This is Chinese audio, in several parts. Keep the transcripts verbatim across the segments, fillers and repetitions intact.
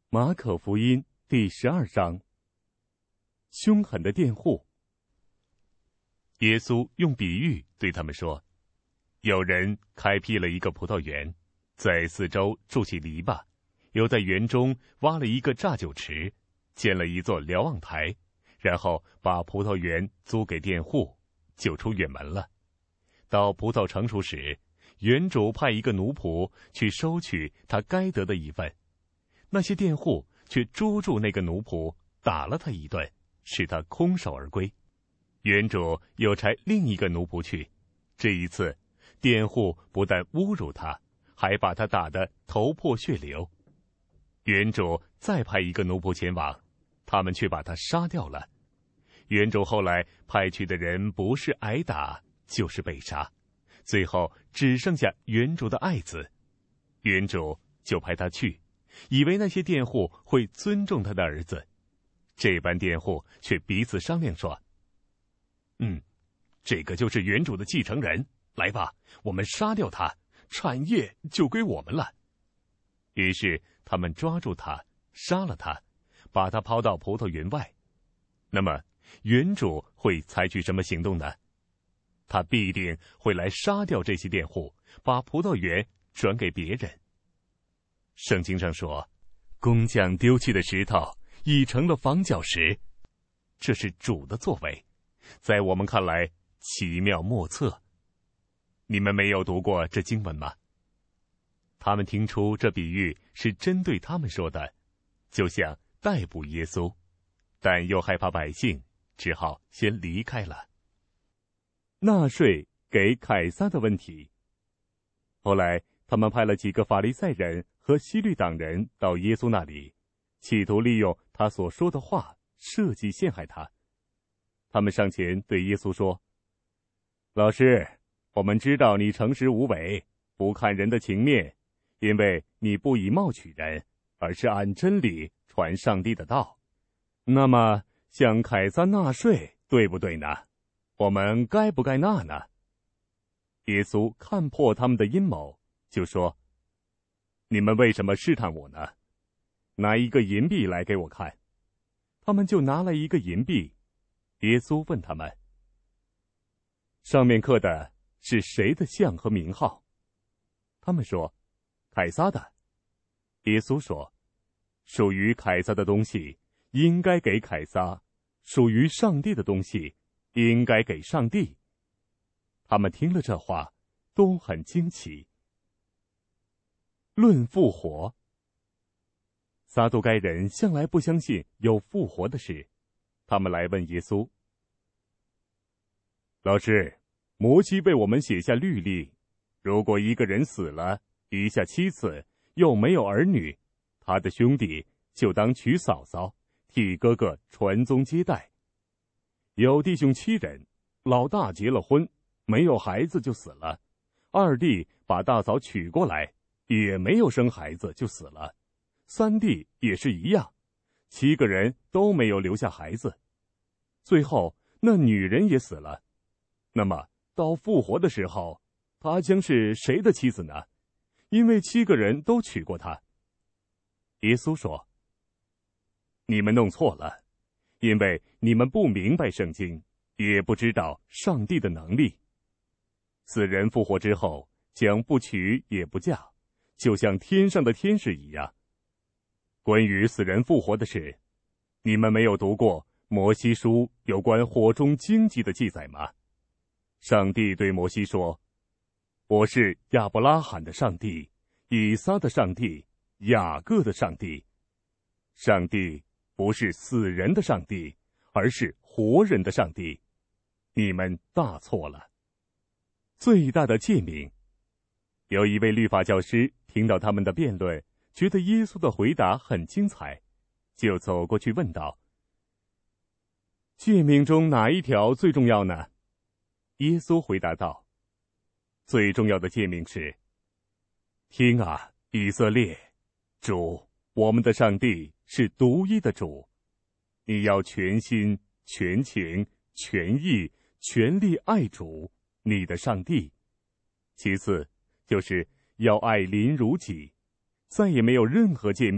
马可福音第十二章，凶狠的佃户。耶稣用比喻对他们说，有人开辟了一个葡萄园，在四周筑起篱笆，又在园中挖了一个榨酒池，建了一座瞭望台，然后把葡萄园租给佃户，就出远门了。到葡萄成熟时，园主派一个奴仆去收取他该得的一份。那些佃户却捉住那个奴仆，打了他一顿，使他空手而归。园主又差另一个奴仆去，这一次佃户不但侮辱他，还把他打得头破血流。园主再派一个奴仆前往，他们却把他杀掉了。园主后来派去的人不是挨打就是被杀，最后只剩下园主的爱子。园主就派他去，以为那些佃户会尊重他的儿子。这班佃户却彼此商量说，嗯，这个就是园主的继承人，来吧，我们杀掉他，产业就归我们了。于是他们抓住他，杀了他，把他抛到葡萄园外。那么园主会采取什么行动呢？他必定会来杀掉这些佃户，把葡萄园转给别人。圣经上说，工匠丢弃的石头已成了房角石，这是主的作为，在我们看来奇妙莫测。你们没有读过这经文吗？他们听出这比喻是针对他们说的，就想逮捕耶稣，但又害怕百姓，只好先离开了。纳税给凯撒的问题。后来他们派了几个法利赛人和希律党人到耶稣那里，企图利用他所说的话设计陷害他。他们上前对耶稣说，老师，我们知道你诚实无伪，不看人的情面，因为你不以貌取人，而是按真理传上帝的道。那么向凯撒纳税对不对呢？我们该不该纳呢？耶稣看破他们的阴谋，就说，你们为什么试探我呢？拿一个银币来给我看。他们就拿了一个银币。耶稣问他们，上面刻的是谁的像和名号？他们说，凯撒的。耶稣说，属于凯撒的东西应该给凯撒，属于上帝的东西应该给上帝。他们听了这话，都很惊奇。论复活。撒都该人向来不相信有复活的事，他们来问耶稣，老师，摩西为我们写下律例，如果一个人死了，遗下妻子，又没有儿女，他的兄弟就当娶嫂嫂，替哥哥传宗接代。有弟兄七人，老大结了婚，没有孩子就死了，二弟把大嫂娶过来，也没有生孩子就死了，三弟也是一样，七个人都没有留下孩子。最后那女人也死了，那么到复活的时候，她将是谁的妻子呢？因为七个人都娶过她。耶稣说，你们弄错了，因为你们不明白圣经，也不知道上帝的能力。死人复活之后，将不娶也不嫁，就像天上的天使一样。关于死人复活的事，你们没有读过摩西书有关火中荆棘的记载吗？上帝对摩西说，我是亚伯拉罕的上帝，以撒的上帝，雅各的上帝。上帝不是死人的上帝，而是活人的上帝。你们大错了。最大的诫命。有一位律法教师听到他们的辩论，觉得耶稣的回答很精彩，就走过去问道，诫命中哪一条最重要呢？耶稣回答道，最重要的诫命是，听啊，以色列，主，我们的上帝是独一的主，你要全心、全情、全意、全力爱主，你的上帝。其次就是要爱邻如己，再也没有任何诫命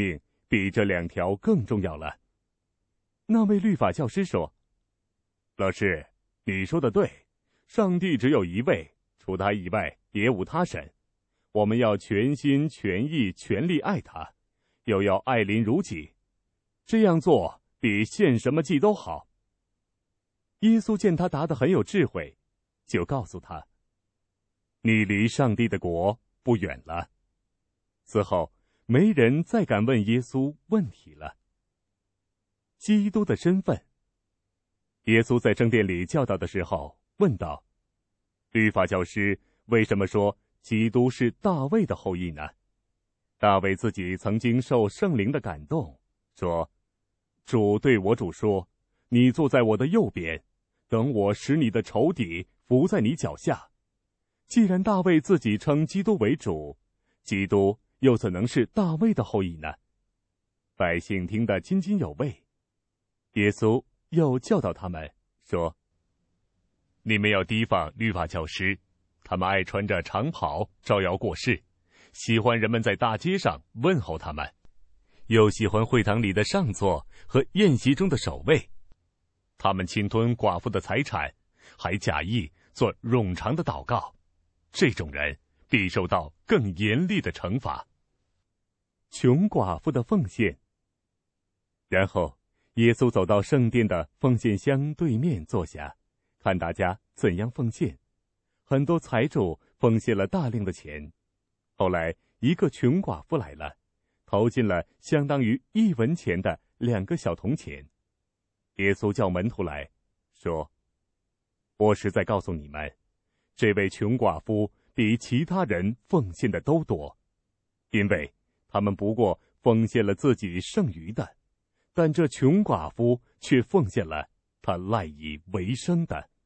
比这两条更重要了。”那位律法教师说：“老师，你说的对，上帝只有一位，除他以外别无他神。我们要全心全意全力爱他，又要爱邻如己，这样做比献什么祭都好。”耶稣见他答得很有智慧，就告诉他：“你离上帝的国不远了。”此后，没人再敢问耶稣问题了。基督的身份。耶稣在圣殿里教导的时候问道：“律法教师为什么说基督是大卫的后裔呢？”大卫自己曾经受圣灵的感动，说：“主对我主说，你坐在我的右边，等我使你的仇敌伏在你脚下。”既然大卫自己称基督为主，基督又怎能是大卫的后裔呢？百姓听得津津有味。耶稣又教导他们说：“你们要提防律法教师，他们爱穿着长袍招摇过市，喜欢人们在大街上问候他们，又喜欢会堂里的上座和宴席中的守卫。他们侵吞寡妇的财产，还假意做冗长的祷告。这种人必受到更严厉的惩罚。”穷寡妇的奉献。然后耶稣走到圣殿的奉献箱对面坐下，看大家怎样奉献。很多财主奉献了大量的钱。后来一个穷寡妇来了，投进了相当于一文钱的两个小铜钱。耶稣叫门徒来说：“我实在告诉你们，这位穷寡妇比其他人奉献的都多，因为他们不过奉献了自己剩余的，但这穷寡妇却奉献了她赖以为生的。”